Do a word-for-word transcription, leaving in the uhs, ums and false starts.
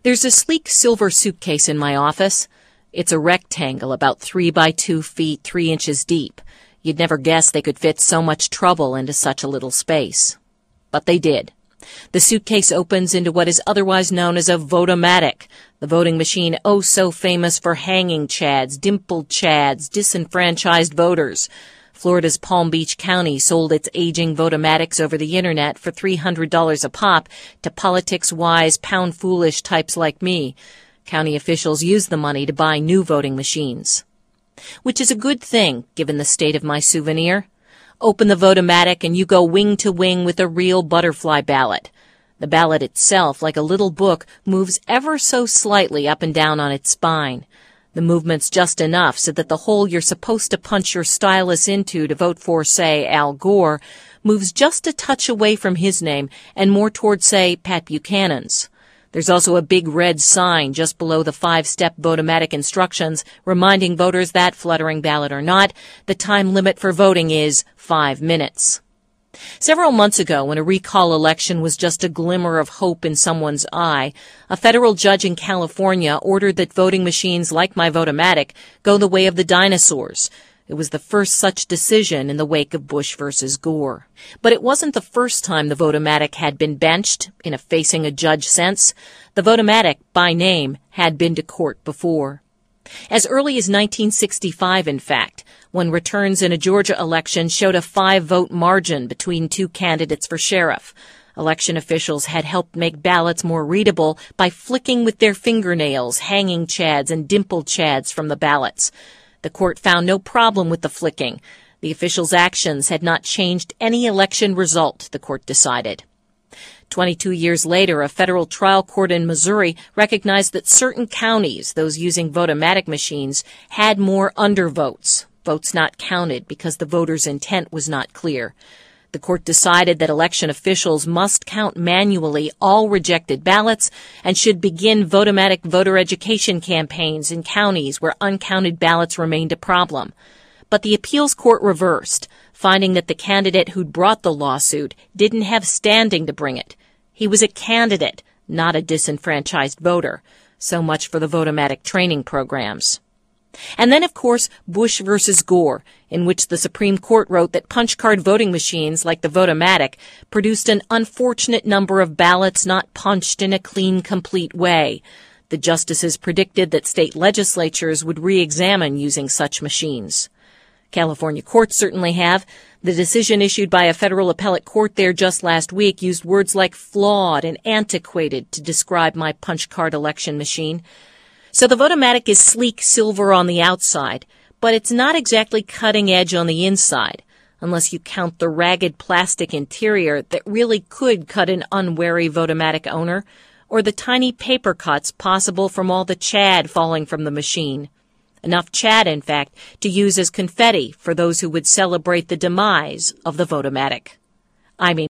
There's a sleek silver suitcase in my office. It's a rectangle about three by two feet, three inches deep. You'd never guess they could fit so much trouble into such a little space. But they did. The suitcase opens into what is otherwise known as a votomatic, the voting machine oh so famous for hanging chads, dimpled chads, disenfranchised voters. Florida's Palm Beach County sold its aging votomatics over the internet for three hundred dollars a pop to politics-wise, pound-foolish types like me. County officials used the money to buy new voting machines. Which is a good thing, given the state of my souvenir. Open the votomatic and you go wing to wing with a real butterfly ballot. The ballot itself, like a little book, moves ever so slightly up and down on its spine. The movement's just enough so that the hole you're supposed to punch your stylus into to vote for, say, Al Gore, moves just a touch away from his name and more toward, say, Pat Buchanan's. There's also a big red sign just below the five-step votomatic instructions reminding voters that, fluttering ballot or not, the time limit for voting is five minutes. Several months ago, when a recall election was just a glimmer of hope in someone's eye, a federal judge in California ordered that voting machines like my votomatic go the way of the dinosaurs. It was the first such decision in the wake of Bush versus Gore. But it wasn't the first time the votomatic had been benched, in a facing a judge sense. The votomatic, by name, had been to court before. As early as nineteen sixty-five, in fact, when returns in a Georgia election showed a five-vote margin between two candidates for sheriff. Election officials had helped make ballots more readable by flicking with their fingernails hanging chads and dimpled chads from the ballots. The court found no problem with the flicking. The officials' actions had not changed any election result, the court decided. Twenty-two years later, a federal trial court in Missouri recognized that certain counties, those using votomatic machines, had more undervotes, votes not counted because the voters' intent was not clear. The court decided that election officials must count manually all rejected ballots and should begin votomatic voter education campaigns in counties where uncounted ballots remained a problem. But the appeals court reversed, finding that the candidate who'd brought the lawsuit didn't have standing to bring it. He was a candidate, not a disenfranchised voter. So much for the votomatic training programs. And then, of course, Bush versus Gore, in which the Supreme Court wrote that punch-card voting machines like the votomatic produced an unfortunate number of ballots not punched in a clean, complete way. The justices predicted that state legislatures would re-examine using such machines. California courts certainly have. The decision issued by a federal appellate court there just last week used words like flawed and antiquated to describe my punch-card election machine. So the votomatic is sleek silver on the outside, but it's not exactly cutting edge on the inside, unless you count the ragged plastic interior that really could cut an unwary votomatic owner, or the tiny paper cuts possible from all the chad falling from the machine. Enough chad, in fact, to use as confetti for those who would celebrate the demise of the votomatic. I mean,